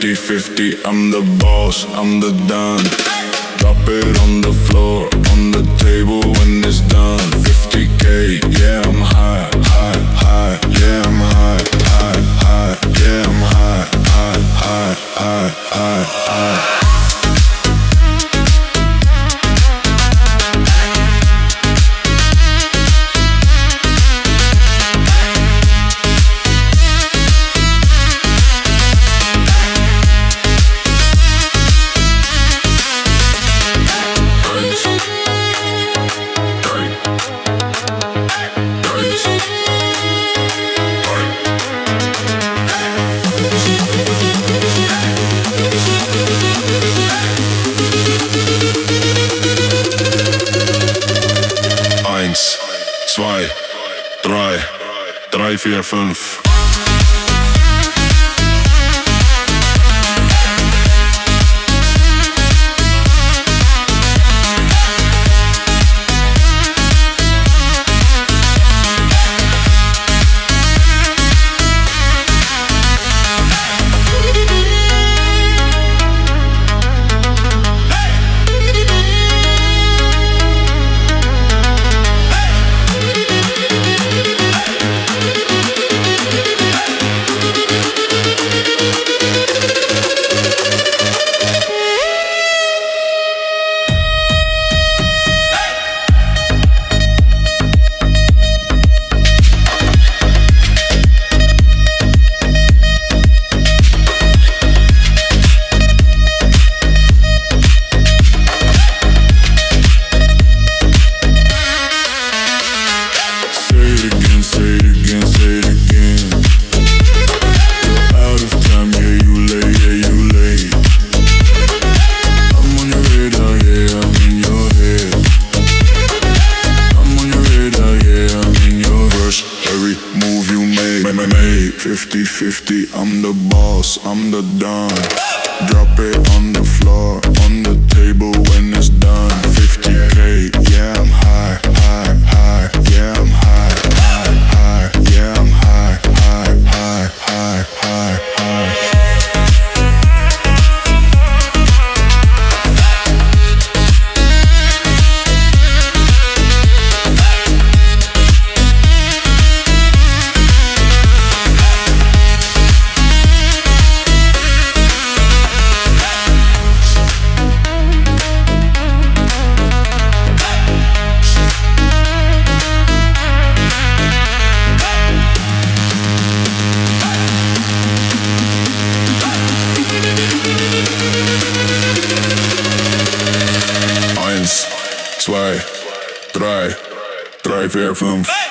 50-50, I'm the boss, I'm the Don. Drop it on the floor, on the table when it's done. 50K, yeah, I'm high, high, high. Yeah, I'm high, high, high. Yeah, I'm high, high, high, high, high, high. Zwei, drei, 3, 4, 5. Move you made 50-50, I'm the boss, I'm the Don. Drop it on the floor, on the table when it's done. 50K, yeah, I'm high, high, high. Yeah, I'm high, high, high. Yeah, I'm high, high, high, high, high, high. Zwei, drei, 3, 4, 5.